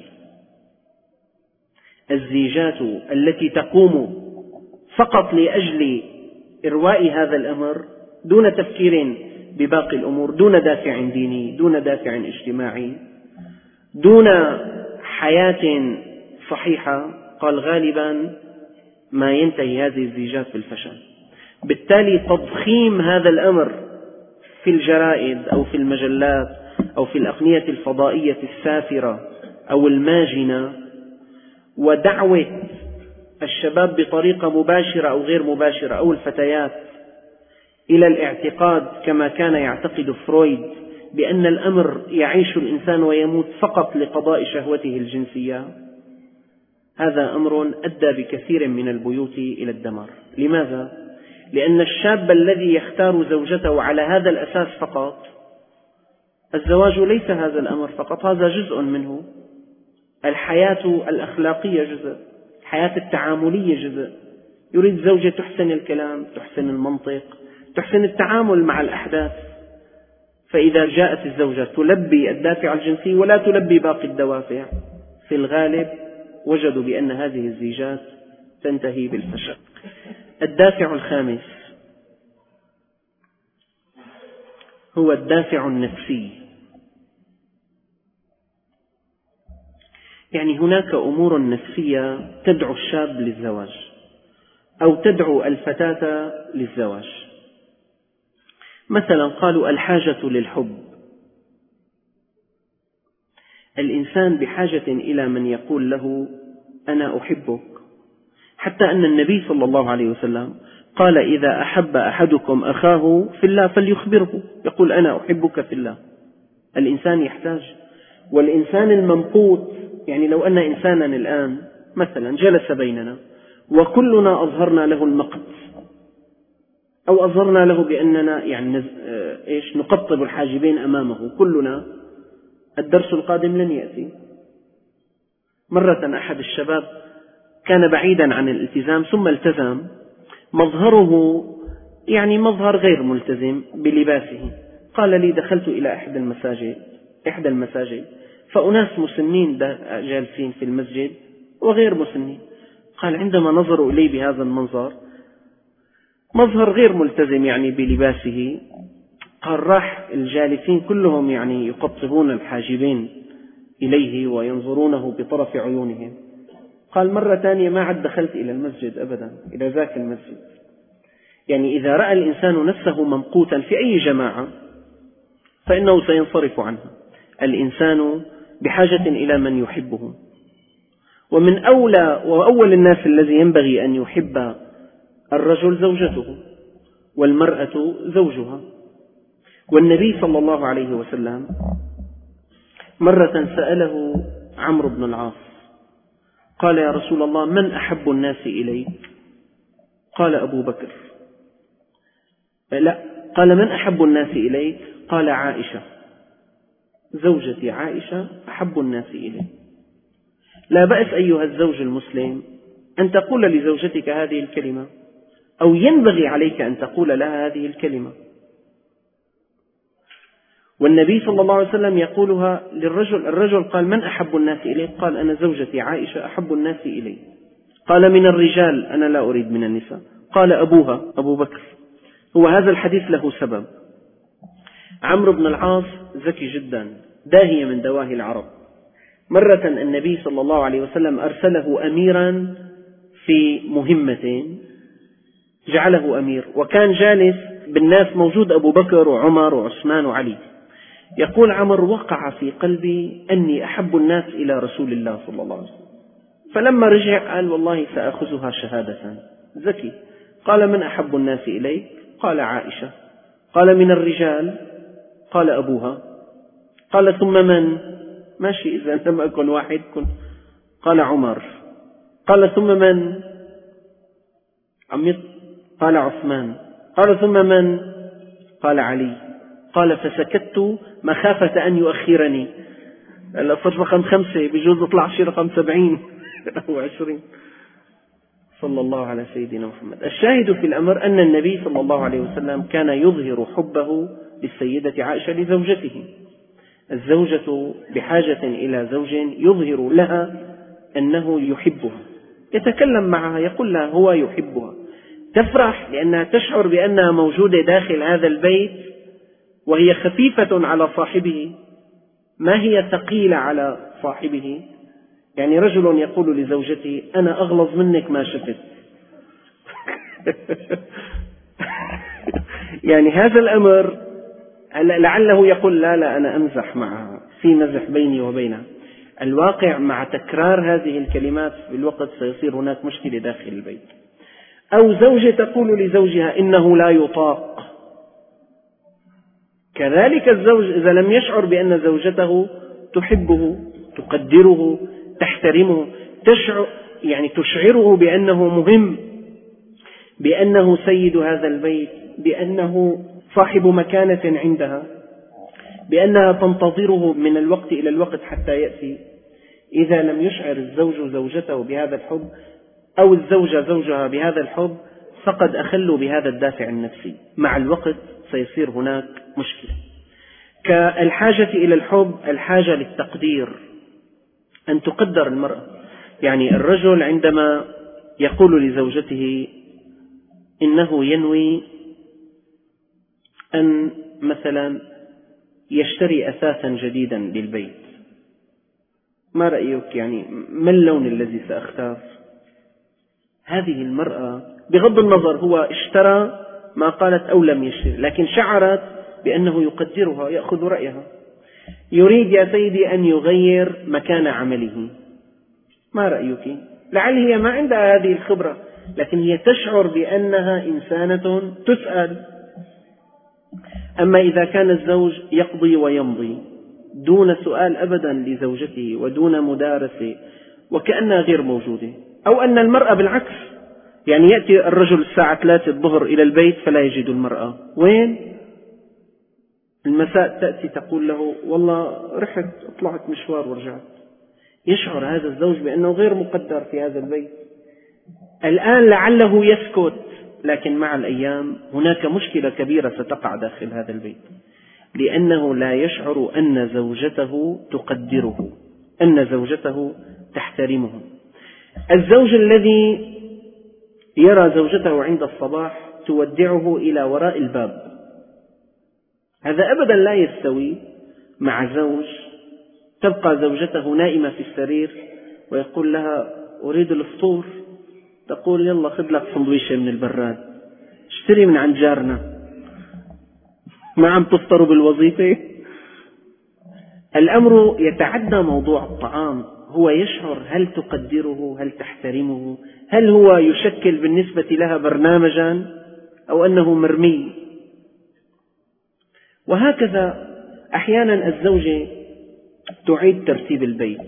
الزيجات التي تقوم فقط لأجل إرواء هذا الأمر دون تفكير بباقي الأمور، دون دافع ديني، دون دافع اجتماعي، دون حياة صحيحة، قال غالبا ما ينتهي هذه الزيجات بالفشل. بالتالي تضخيم هذا الأمر في الجرائد أو في المجلات أو في الأقنية الفضائية السافرة أو الماجنة، ودعوة الشباب بطريقة مباشرة أو غير مباشرة أو الفتيات إلى الاعتقاد كما كان يعتقد فرويد بأن الأمر يعيش الإنسان ويموت فقط لقضاء شهوته الجنسية، هذا أمر أدى بكثير من البيوت إلى الدمار. لماذا؟ لأن الشاب الذي يختار زوجته على هذا الأساس فقط، الزواج ليس هذا الأمر فقط، هذا جزء منه. الحياة الأخلاقية جزء، الحياة التعاملية جزء. يريد زوجة تحسن الكلام، تحسن المنطق، تحسن التعامل مع الأحداث. فإذا جاءت الزوجة تلبي الدافع الجنسي ولا تلبي باقي الدوافع، في الغالب وجدوا بأن هذه الزيجات تنتهي بالفشل. الدافع الخامس هو الدافع النفسي. يعني هناك أمور نفسية تدعو الشاب للزواج أو تدعو الفتاة للزواج. مثلا قالوا الحاجة للحب. الإنسان بحاجة إلى من يقول له أنا أحبك، حتى أن النبي صلى الله عليه وسلم قال إذا أحب أحدكم أخاه في الله فليخبره، يقول أنا أحبك في الله. الإنسان يحتاج. والإنسان الممقوت، يعني لو أن إنسانا الآن مثلا جلس بيننا وكلنا أظهرنا له المقت أو أظهرنا له بأننا يعني إيش نقطب الحاجبين أمامه كلنا، الدرس القادم لن يأتي. مرة أحد الشباب كان بعيدا عن الالتزام ثم التزم، مظهره يعني مظهر غير ملتزم بلباسه. قال لي دخلت إلى أحد المساجد إحدى المساجد فأناس مسنين جالسين في المسجد وغير مسنين. قال عندما نظروا إليه بهذا المنظر، مظهر غير ملتزم يعني بلباسه، قال راح الجالسين كلهم يعني يقطبون الحاجبين إليه وينظرونه بطرف عيونهم. قال مرة ثانية ما عد دخلت إلى المسجد أبدا، إلى ذاك المسجد. يعني إذا رأى الإنسان نفسه ممقوتا في أي جماعة فإنه سينصرف عنها. الإنسان بحاجة إلى من يحبه، ومن أولى وأول الناس الذي ينبغي أن يحب الرجل زوجته والمرأة زوجها. والنبي صلى الله عليه وسلم مرة سأله عمرو بن العاص قال يا رسول الله من أحب الناس إليك؟ قال أبو بكر. لا، قال من أحب الناس إليك؟ قال عائشة، زوجتي عائشة أحب الناس إليك. لا بأس أيها الزوج المسلم أن تقول لزوجتك هذه الكلمة، أو ينبغي عليك أن تقول لها هذه الكلمة. والنبي صلى الله عليه وسلم يقولها للرجل. الرجل قال من أحب الناس إليك؟ قال أنا زوجتي عائشة أحب الناس إلي. قال من الرجال؟ أنا لا أريد من النساء. قال أبوها أبو بكر. هو هذا الحديث له سبب. عمرو بن العاص ذكي جدا، داهية من دواهي العرب. مرة النبي صلى الله عليه وسلم أرسله أميرا في مهمة، جعله أمير، وكان جالس بالناس موجود أبو بكر وعمر وعثمان وعلي. يقول عمرو وقع في قلبي أني أحب الناس إلى رسول الله صلى الله عليه وسلم، فلما رجع قال والله سأخذها شهادة. ذكي. قال من أحب الناس إليك؟ قال عائشة. قال من الرجال؟ قال أبوها. قال ثم من؟ ماشي إذا لم أكن واحد كن. قال عمر. قال ثم من؟ عميط. قال عثمان. قال ثم من؟ قال علي. قال فسكت مخافة أن يؤخرني. الأصل رقم خمسة بجوز يطلع شيء رقم سبعين أو عشرين. صلى الله على سيدنا محمد. الشاهد في الأمر أن النبي صلى الله عليه وسلم كان يظهر حبه للسيدة عائشة لزوجته. الزوجة بحاجة إلى زوج يظهر لها أنه يحبها، يتكلم معها يقول لها هو يحبها، تفرح لأنها تشعر بأنها موجودة داخل هذا البيت وهي خفيفة على صاحبه، ما هي ثقيلة على صاحبه. يعني رجل يقول لزوجته أنا أغلظ منك ما شفت يعني هذا الأمر لعله يقول لا لا أنا أمزح معها، في مزح بيني وبينها. الواقع مع تكرار هذه الكلمات في الوقت سيصير هناك مشكلة داخل البيت. أو زوجة تقول لزوجها إنه لا يطاق. كذلك الزوج إذا لم يشعر بأن زوجته تحبه، تقدره، تحترمه، تشعر يعني تشعره بأنه مهم، بأنه سيد هذا البيت، بأنه صاحب مكانة عندها، بأنها تنتظره من الوقت إلى الوقت حتى يأتي. إذا لم يشعر الزوج زوجته بهذا الحب أو الزوجة زوجها بهذا الحب فقد أخلوا بهذا الدافع النفسي. مع الوقت سيصير هناك مشكلة. كالحاجة إلى الحب الحاجة للتقدير، أن تقدر المرأة. يعني الرجل عندما يقول لزوجته إنه ينوي أن مثلا يشتري أثاثا جديدا للبيت، ما رأيك؟ يعني ما اللون الذي سأختار؟ هذه المرأة بغض النظر هو اشترى ما قالت أو لم يشتري، لكن شعرت بأنه يقدرها، يأخذ رأيها. يريد يا سيدي أن يغير مكان عمله، ما رأيك؟ لعل هي ما عندها هذه الخبرة، لكن هي تشعر بأنها إنسانة تسأل. أما إذا كان الزوج يقضي ويمضي دون سؤال أبدا لزوجته ودون مدارسة وكأنها غير موجودة، أو أن المرأة بالعكس، يعني يأتي الرجل الساعة ثلاثة الظهر إلى البيت فلا يجد المرأة، وين؟ المساء تأتي تقول له والله رحت طلعت مشوار ورجعت. يشعر هذا الزوج بأنه غير مقدر في هذا البيت. الآن لعله يسكت، لكن مع الأيام هناك مشكلة كبيرة ستقع داخل هذا البيت، لأنه لا يشعر أن زوجته تقدره، أن زوجته تحترمه. الزوج الذي يرى زوجته عند الصباح تودعه إلى وراء الباب، هذا أبدا لا يستوي مع زوج تبقى زوجته نائمة في السرير ويقول لها أريد الفطور، تقول يلا خذ لك سندويشة من البراد، اشتري من عند جارنا، ما عم تفطروا بالوظيفة. الأمر يتعدى موضوع الطعام، هو يشعر هل تقدره، هل تحترمه، هل هو يشكل بالنسبة لها برنامجا أو أنه مرمي. وهكذا أحيانا الزوجة تعيد ترتيب البيت،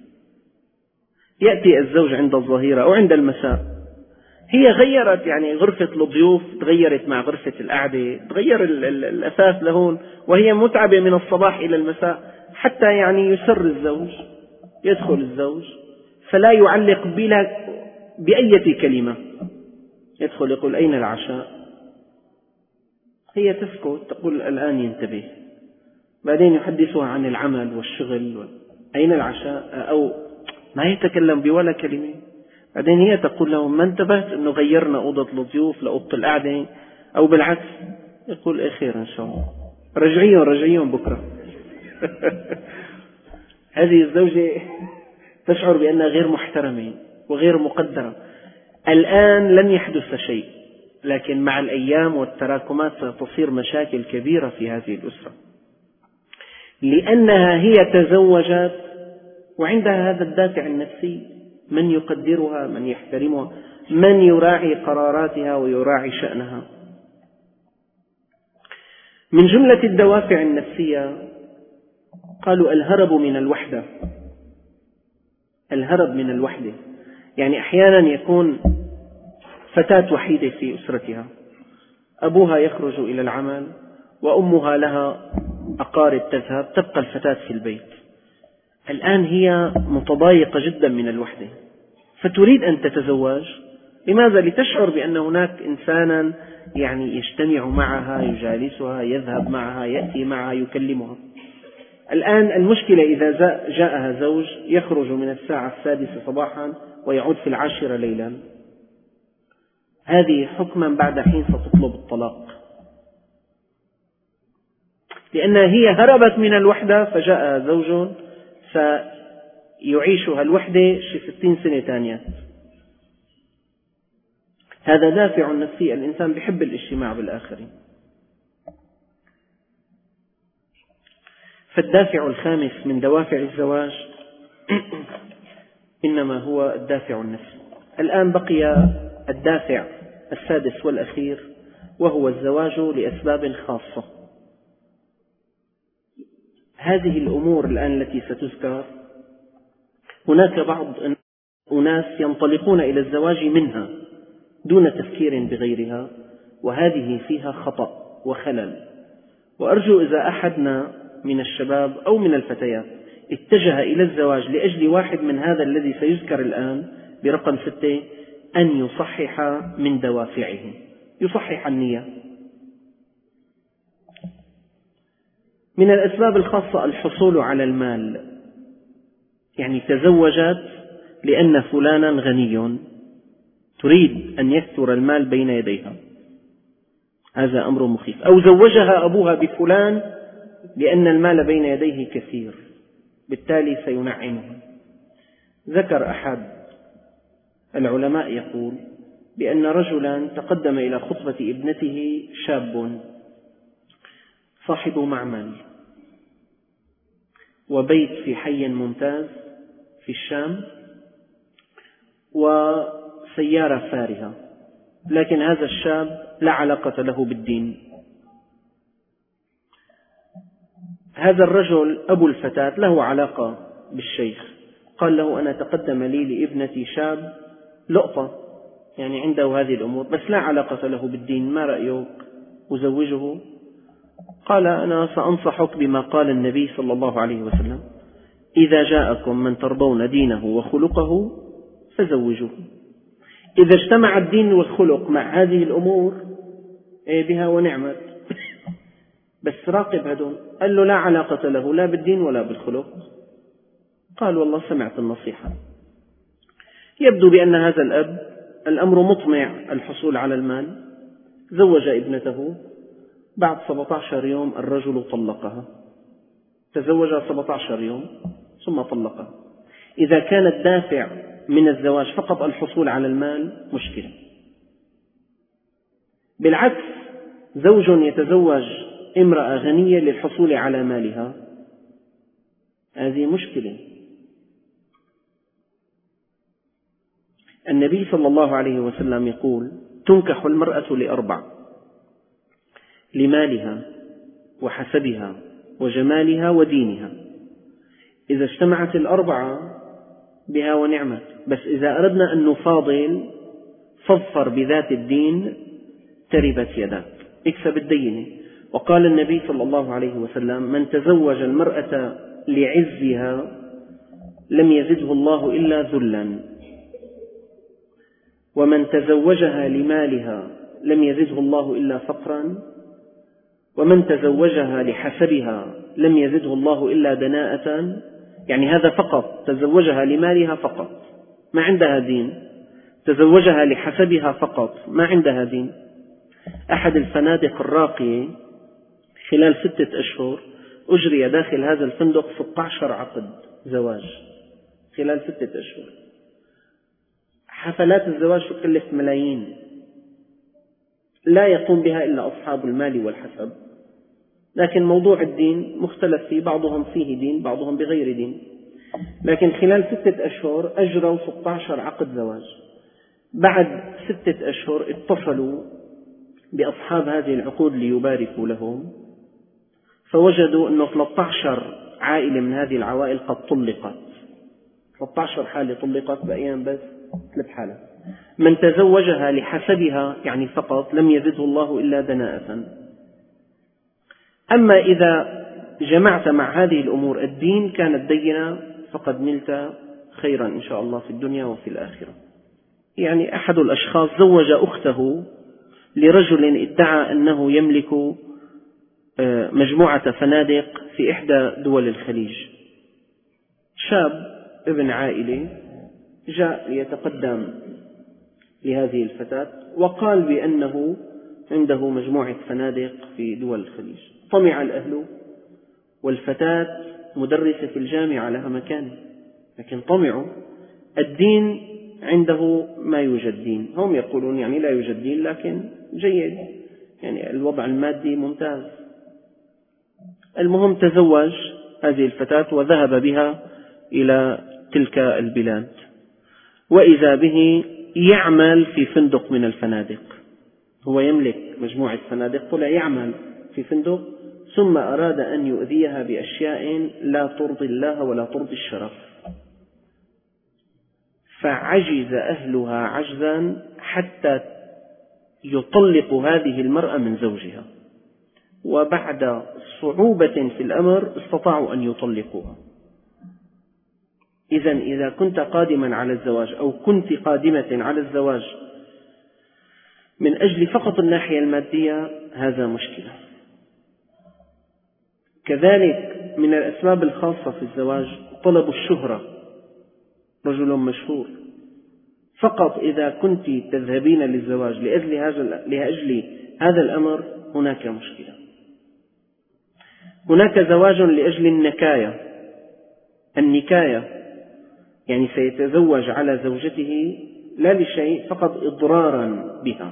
يأتي الزوج عند الظهيرة أو عند المساء، هي غيرت يعني غرفة الضيوف، تغيرت مع غرفة القعدة، تغير الأثاث لهون، وهي متعبة من الصباح إلى المساء، حتى يعني يسر الزوج. يدخل الزوج فلا يعلق بلا بأية كلمة، يدخل يقول أين العشاء؟ هي تسكت تقول الآن ينتبه، بعدين يحدثها عن العمل والشغل، أين العشاء؟ أو ما يتكلم بولا كلمة. بعدين هي تقول له ما انتبهت أنه غيرنا أوضة الضيوف لأوضة القعدة؟ أو بالعكس، يقول إيه خير إن شاء الله، رجعيهم رجعيهم بكرة. هذه الزوجة تشعر بأنها غير محترمة وغير مقدرة. الآن لن يحدث شيء، لكن مع الأيام والتراكمات ستصير مشاكل كبيرة في هذه الأسرة، لأنها هي تزوجت وعندها هذا الدافع النفسي، من يقدرها، من يحترمها، من يراعي قراراتها ويراعي شأنها. من جملة الدوافع النفسية قالوا الهرب من الوحدة. الهرب من الوحدة يعني أحيانا يكون فتاة وحيدة في أسرتها، أبوها يخرج إلى العمل وأمها لها أقارب تذهب، تبقى الفتاة في البيت. الآن هي متضايقة جدا من الوحدة فتريد أن تتزوج. لماذا؟ لتشعر بأن هناك إنسانا يعني يجتمع معها، يجالسها، يذهب معها، يأتي معها، يكلمها. الآن المشكلة إذا جاءها زوج يخرج من الساعة السادسة صباحا ويعود في العاشرة ليلا، هذه حكما بعد حين ستطلب الطلاق، لأنها هي هربت من الوحدة فجاء زوج سيعيشها الوحدة شي ستين سنة ثانية. هذا دافع نفسي، الإنسان بيحب الاجتماع بالآخرين. فالدافع الخامس من دوافع الزواج إنما هو الدافع النفسي. الآن بقي الدافع السادس والأخير، وهو الزواج لأسباب خاصة. هذه الأمور الآن التي ستذكر، هناك بعض أناس ينطلقون إلى الزواج منها دون تفكير بغيرها، وهذه فيها خطأ وخلل. وأرجو إذا أحدنا من الشباب أو من الفتيات اتجه إلى الزواج لأجل واحد من هذا الذي سيذكر الآن برقم ستة أن يصحح من دوافعه، يصحح النية. من الأسباب الخاصة الحصول على المال، يعني تزوجت لأن فلانا غني تريد أن يكثر المال بين يديها، هذا أمر مخيف. أو زوجها أبوها بفلان لأن المال بين يديه كثير، بالتالي سينعمها. ذكر أحد العلماء يقول بأن رجلا تقدم إلى خطبة ابنته شاب صاحب معمل وبيت في حي ممتاز في الشام وسيارة فارهة، لكن هذا الشاب لا علاقة له بالدين. هذا الرجل أبو الفتاة له علاقة بالشيخ، قال له أنا تقدم لي لابنتي شاب لقطة يعني عنده هذه الأمور بس لا علاقة له بالدين، ما رأيك أزوجه؟ قال أنا سأنصحك بما قال النبي صلى الله عليه وسلم: إذا جاءكم من ترضون دينه وخلقه فزوجوه. إذا اجتمع الدين والخلق مع هذه الأمور بها ونعمت، بس راقب هدول. قال له لا علاقة له لا بالدين ولا بالخلق. قال والله سمعت النصيحة. يبدو بأن هذا الأب الأمر مطمع الحصول على المال، زوج ابنته، بعد سبعة عشر يوم الرجل طلقها، تزوجها سبعة عشر يوم ثم طلقها. إذا كان الدافع من الزواج فقط الحصول على المال مشكلة. بالعكس، زوج يتزوج امرأة غنية للحصول على مالها هذه مشكلة. النبي صلى الله عليه وسلم يقول: تنكح المرأة لأربع: لمالها وحسبها وجمالها ودينها. إذا اجتمعت الأربعة بها ونعمت، بس إذا أردنا أن نفاضل فاظفر بذات الدين تربت يداك، اكسب الدينة. وقال النبي صلى الله عليه وسلم: من تزوج المرأة لعزها لم يزده الله إلا ذلا، ومن تزوجها لمالها لم يزده الله إلا فقرا، ومن تزوجها لحسبها لم يزده الله إلا دناءة. يعني هذا فقط تزوجها لمالها فقط ما عندها دين، تزوجها لحسبها فقط ما عندها دين. أحد الفنادق الراقية خلال ستة أشهر أجري داخل هذا الفندق ستة عشر عقد زواج خلال ستة أشهر. حفلات الزواج تكلف ملايين لا يقوم بها إلا أصحاب المال والحسب، لكن موضوع الدين مختلف فيه، بعضهم فيه دين بعضهم بغير دين. لكن خلال ستة أشهر أجروا ستة عشر عقد زواج. بعد ستة أشهر اتصلوا بأصحاب هذه العقود ليباركوا لهم، فوجدوا أنه ثلاثة عشر عائلة من هذه العوائل قد طلقت، ثلاثة عشر حالة طلقت بأيام بس ثلاث حالات. من تزوجها لحسبها يعني فقط لم يزده الله إلا دناءة. أما إذا جمعت مع هذه الأمور الدين كانت دينة فقد نلت خيرا إن شاء الله في الدنيا وفي الآخرة. يعني أحد الأشخاص زوج أخته لرجل ادعى أنه يملك مجموعة فنادق في إحدى دول الخليج. شاب ابن عائلة جاء ليتقدم لهذه الفتاة وقال بأنه عنده مجموعة فنادق في دول الخليج. طمع الأهل، والفتاة مدرسة في الجامعة لها مكان، لكن طمعوا. الدين عنده ما يوجد دين، هم يقولون يعني لا يوجد دين لكن جيد، يعني الوضع المادي ممتاز. المهم تزوج هذه الفتاة وذهب بها إلى تلك البلاد، وإذا به يعمل في فندق من الفنادق. هو يملك مجموعة فنادق، طلع يعمل في فندق، ثم أراد أن يؤذيها بأشياء لا ترضي الله ولا ترضي الشرف. فعجز أهلها عجزا حتى يطلق هذه المرأة من زوجها، وبعد صعوبة في الأمر استطاعوا أن يطلقوها. إذن إذا كنت قادما على الزواج أو كنت قادمة على الزواج من أجل فقط الناحية المادية، هذا مشكلة. كذلك من الأسباب الخاصة في الزواج طلب الشهرة، رجل مشهور، فقط إذا كنت تذهبين للزواج لأجل هذا لأجل هذا الأمر هناك مشكلة. هناك زواج لأجل النكاية، النكاية يعني سيتزوج على زوجته لا لشيء، فقط إضرارا بها،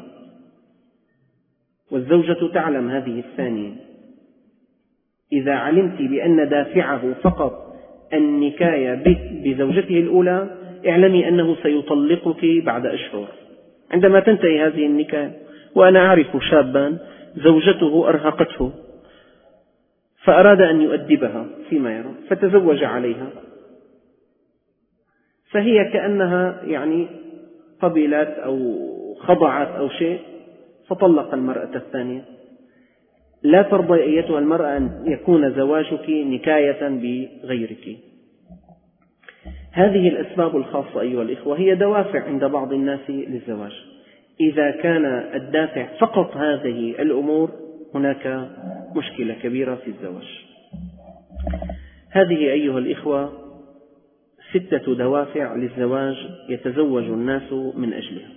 والزوجة تعلم هذه الثانية. إذا علمت بأن دافعه فقط النكاية بزوجته الأولى، اعلمي أنه سيطلقك بعد أشهر عندما تنتهي هذه النكاية. وأنا أعرف شابا زوجته أرهقته فأراد أن يؤدبها فيما يرى فتزوج عليها، فهي كأنها يعني قبلت أو خضعت أو شيء فطلق المرأة الثانية. لا ترضي أيتها المرأة أن يكون زواجك نكاية بغيرك. هذه الأسباب الخاصة أيها الإخوة هي دوافع عند بعض الناس للزواج. إذا كان الدافع فقط هذه الأمور هناك مشكلة كبيرة في الزواج. هذه أيها الإخوة ستة دوافع للزواج يتزوج الناس من أجلها.